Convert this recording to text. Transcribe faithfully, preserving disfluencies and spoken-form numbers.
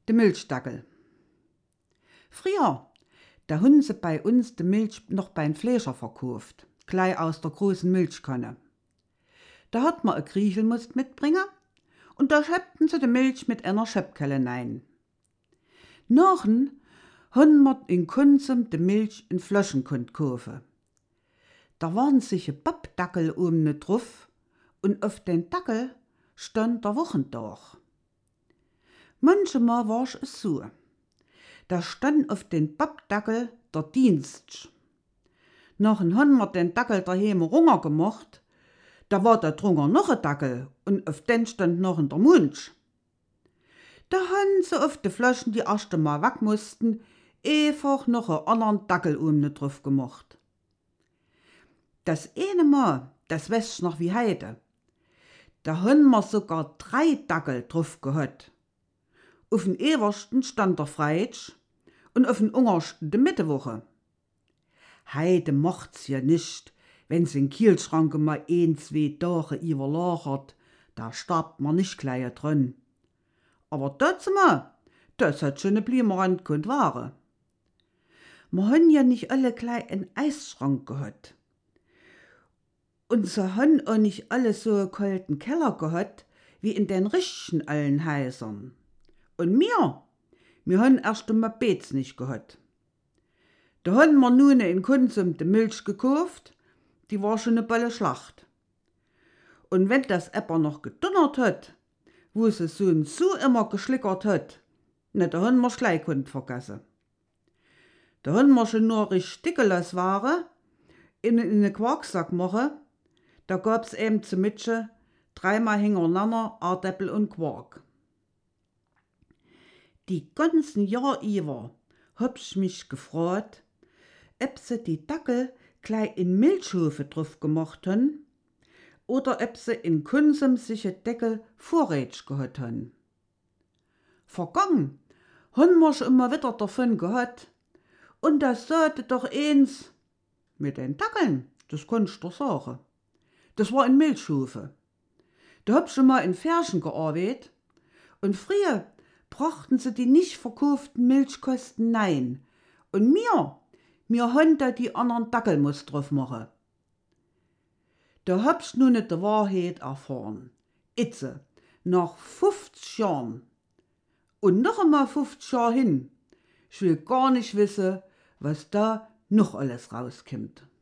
De Milchdackel. Früher, da hun se bei uns de Milch noch beim Fleischer verkauft, gleich aus der großen Milchkanne. Da hat man e Griechel musst mitbringen und da schöpften sie de Milch mit einer Schöpfkelle nein. Nachhen hun man in Konsum de Milch in Flaschen konnt kaufen. Da waren sich e Pappdackel oben drauf und auf den Dackel stand der Wochentag. Manchmal war's es so. Da stand auf den Pappdackel der Dienst. Nachher han wir den Dackel daheim runger gemacht, da war da drunter noch ein Dackel und auf den stand noch der Munsch. Da han sie auf de Flaschen die erste Mal weg mussten, einfach noch einen anderen Dackel oben drauf gemacht. Das eine Mal, das weiß ich noch wie heute, da han wir sogar drei Dackel drauf gehabt. Auf den ewersten stand der Freitag und auf den ungersten de Mittewoche. Heide macht's ja nicht, wenn's in Kielschranke mal ein, zwei Tage überlagert, da starbt man nicht gleich dran. Aber dazu mal, das hat schon ne Bliemerand konnt ware. Wir han ja nicht alle gleich einen Eisschrank gehabt. Und so han auch nicht alle so einen kalten Keller gehabt, wie in den richtigen allen Häusern. Und mir, wir han erst einmal Beets nicht gehabt. Da han wir nun in Konsum de Milch gekauft, die war schon ne balle Schlacht. Und wenn das Äpper noch gedonnert hat, wo se so und so immer geschlickert hat, na, da han wir's gleich konnt vergessen. Da han wir schon nur richtig dickeles Ware in, in ne Quarksack mache, da gab's eben zu Mitsche dreimal hintereinander Ardäpfel und Quark. Die ganzen Jahr über hab ich mich gefragt, ob sie die Dackel gleich in Milchhofe drauf gemacht han oder ob sie in Konsum sich ein Deckel vorrätig gehabt han. Vergangen han wir schon immer wieder davon gehabt und das sagte doch eins, mit den Dackeln, das konntest du sagen. Das war in Milchhofe. Da hab ich schon mal in Ferschen gearbeitet und früher brachten sie die nicht verkauften Milchkosten nein. Und mir, mir han da die anderen Dackel muss drauf machen. Da hab ich nun nicht die Wahrheit erfahren. Itze, nach fünfzig Jahren. Und noch einmal fünfzig Jahre hin. Ich will gar nicht wissen, was da noch alles rauskommt.